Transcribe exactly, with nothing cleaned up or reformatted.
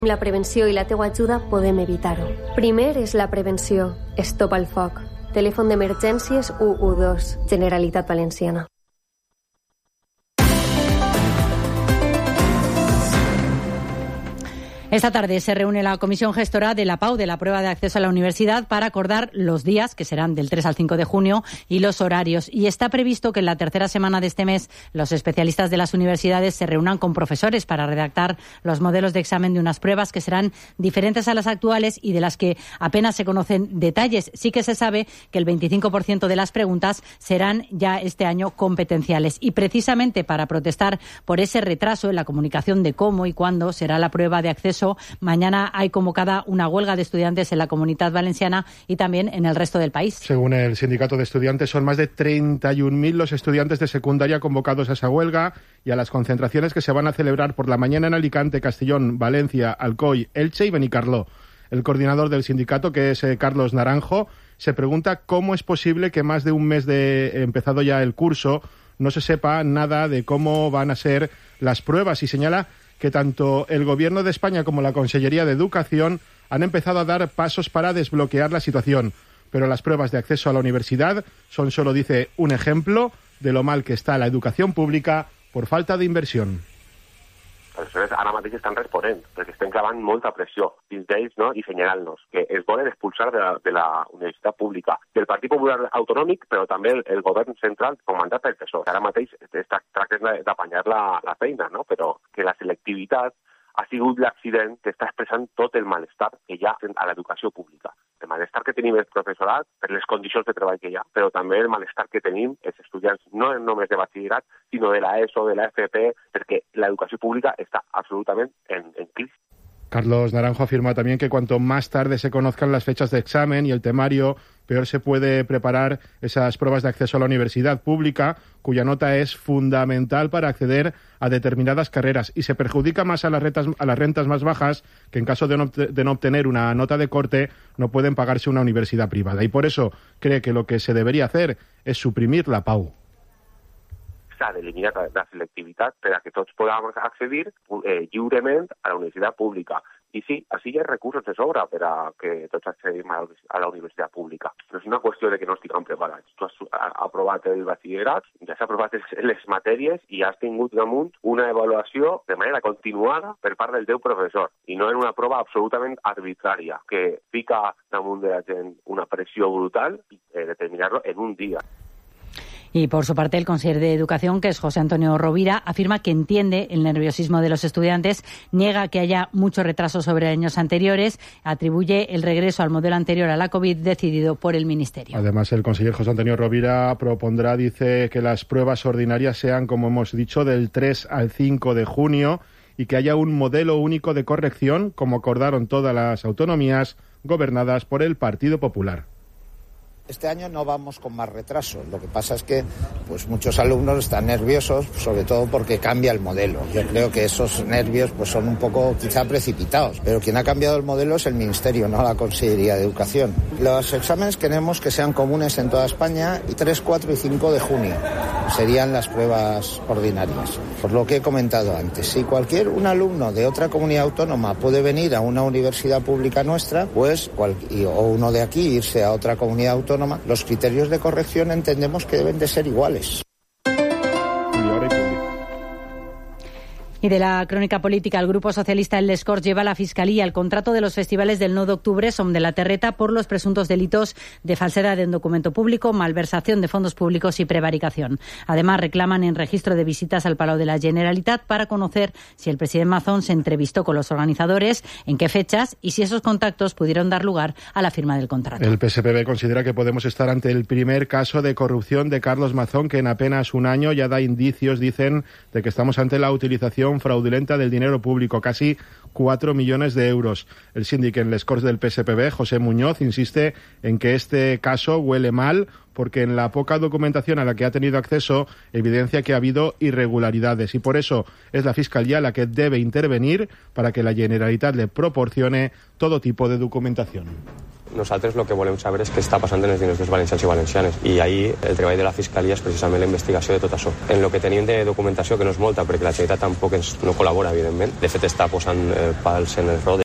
La prevenció i la teua ajuda podem evitar-ho. Primer és la prevenció. Stop al foc. Telèfon d'emergències u u dos. Generalitat Valenciana. Esta tarde se reúne la Comisión Gestora de la P A U, de la Prueba de Acceso a la Universidad, para acordar los días, que serán del tres al cinco de junio, y los horarios. Y está previsto que en la tercera semana de este mes los especialistas de las universidades se reúnan con profesores para redactar los modelos de examen de unas pruebas que serán diferentes a las actuales y de las que apenas se conocen detalles. Sí que se sabe que el veinticinco por ciento de las preguntas serán ya este año competenciales. Y precisamente para protestar por ese retraso en la comunicación de cómo y cuándo será la prueba de acceso, mañana hay convocada una huelga de estudiantes en la Comunidad Valenciana y también en el resto del país. Según el sindicato de estudiantes, son más de treinta y un mil los estudiantes de secundaria convocados a esa huelga y a las concentraciones que se van a celebrar por la mañana en Alicante, Castellón, Valencia, Alcoy, Elche y Benicarló. El coordinador del sindicato, que es eh, Carlos Naranjo, se pregunta cómo es posible que más de un mes de empezado ya el curso no se sepa nada de cómo van a ser las pruebas, y señala que tanto el Gobierno de España como la Consellería de Educación han empezado a dar pasos para desbloquear la situación. Pero las pruebas de acceso a la universidad son solo, dice, un ejemplo de lo mal que está la educación pública por falta de inversión. Els professors ara mateix estan responent, perquè estem clavant molta pressió dins d'ells, no? I senyalant-nos que es volen expulsar de la, de la universitat pública, del Partit Popular Autonòmic, però també el, el govern central comandat pel P S O E. Ara mateix es tracta d'apanyar la, la feina, no? Però que la selectivitat ha sigut l'accident que està expressant tot el malestar que hi ha a l'educació pública. El malestar que tenim el professorat per les condicions de treball que hi ha, però també el malestar que tenim els estudiants, no només de batxillerat, sinó de l'ESO, de l'F P, perquè l'educació pública està absolutament en, en crisi. Carlos Naranjo afirma también que cuanto más tarde se conozcan las fechas de examen y el temario, peor se puede preparar esas pruebas de acceso a la universidad pública, cuya nota es fundamental para acceder a determinadas carreras, y se perjudica más a las rentas, a las rentas más bajas, que en caso de no, de no obtener una nota de corte no pueden pagarse una universidad privada. Y por eso cree que lo que se debería hacer es suprimir la P A U. S'ha d'eliminar la selectivitat per a que tots podem accedir eh, lliurement a la universitat pública. I sí, així hi ha recursos de sobre per a que tots accedim a la universitat pública. No és una qüestió de que no estiguem preparats. Tu has aprovat el batxillerat, ja s'ha aprovat les matèries i has tingut damunt una avaluació de manera continuada per part del teu professor, i no en una prova absolutament arbitrària que fica damunt de la gent una pressió brutal i eh, determinar-lo en un dia. Y por su parte, el consejero de Educación, que es José Antonio Rovira, afirma que entiende el nerviosismo de los estudiantes, niega que haya mucho retraso sobre años anteriores, atribuye el regreso al modelo anterior a la COVID decidido por el Ministerio. Además, el consejero José Antonio Rovira propondrá, dice, que las pruebas ordinarias sean, como hemos dicho, del tres al cinco de junio y que haya un modelo único de corrección, como acordaron todas las autonomías gobernadas por el Partido Popular. Este año no vamos con más retraso. Lo que pasa es que pues muchos alumnos están nerviosos, sobre todo porque cambia el modelo. Yo creo que esos nervios pues son un poco quizá precipitados. Pero quien ha cambiado el modelo es el Ministerio, no la Consellería de Educación. Los exámenes queremos que sean comunes en toda España y tres, cuatro y cinco de junio serían las pruebas ordinarias. Por lo que he comentado antes, si cualquier un alumno de otra comunidad autónoma puede venir a una universidad pública nuestra, pues cual, y, o uno de aquí irse a otra comunidad autónoma, los criterios de corrección entendemos que deben de ser iguales. Y de la crónica política, el Grupo Socialista en Les Corts lleva a la Fiscalía el contrato de los festivales del nou d'octubre Som de la Terreta por los presuntos delitos de falsedad en documento público, malversación de fondos públicos y prevaricación. Además, reclaman en registro de visitas al Palau de la Generalitat para conocer si el presidente Mazón se entrevistó con los organizadores, en qué fechas y si esos contactos pudieron dar lugar a la firma del contrato. El P S P B considera que podemos estar ante el primer caso de corrupción de Carlos Mazón, que en apenas un año ya da indicios, dicen, de que estamos ante la utilización fraudulenta del dinero público, casi cuatro millones de euros. El síndic en Les Corts del P S P B, José Muñoz, insiste en que este caso huele mal porque en la poca documentación a la que ha tenido acceso evidencia que ha habido irregularidades, y por eso es la Fiscalía la que debe intervenir para que la Generalitat le proporcione todo tipo de documentación. Nosaltres el que volem saber és què està passant en els diners dels valencians i valencianes, i ahir el treball de la Fiscalia és precisament la investigació de tot això. En el que tenim de documentació, que no és molta perquè la Generalitat tampoc ens no col·labora, evidentment, de fet està posant eh, pals en el rodes